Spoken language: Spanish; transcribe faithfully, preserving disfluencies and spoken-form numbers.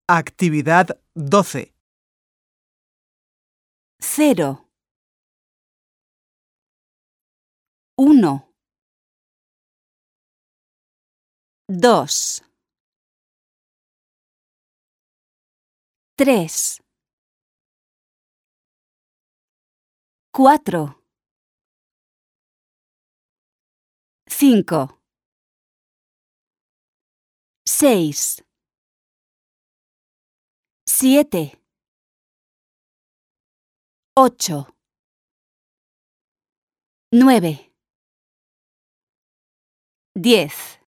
Actividad doce. Cero. Uno. Dos. Tres. Cuatro. Cinco. Seis. Siete. Ocho. Nueve. Diez.